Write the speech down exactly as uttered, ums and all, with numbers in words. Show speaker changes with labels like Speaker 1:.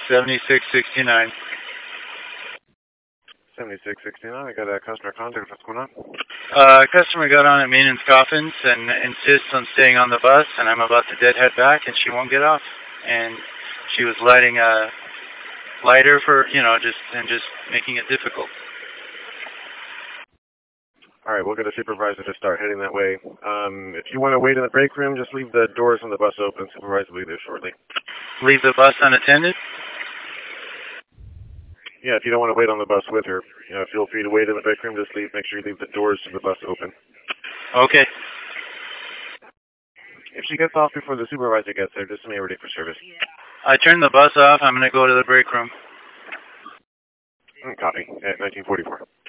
Speaker 1: seventy-six sixty-nine.
Speaker 2: seventy-six sixty-nine, I got a customer contact. What's going on?
Speaker 1: Uh, customer got on at Maintenance Coffins and insists on staying on the bus, and I'm about to deadhead back, and she won't get off. And she was lighting a lighter for, you know, just and just making it difficult.
Speaker 2: All right, we'll get a supervisor to start heading that way. Um, if you want to wait in the break room, just leave the doors on the bus open. Supervisor will be there shortly.
Speaker 1: Leave the bus unattended?
Speaker 2: Yeah, if you don't want to wait on the bus with her, you know, feel free to wait in the break room. Just leave. Make sure you leave the doors to the bus open.
Speaker 1: Okay.
Speaker 2: If she gets off before the supervisor gets there, just be ready for service.
Speaker 1: I turned the bus off. I'm going to go to the break room.
Speaker 2: Copy. At nineteen forty-four.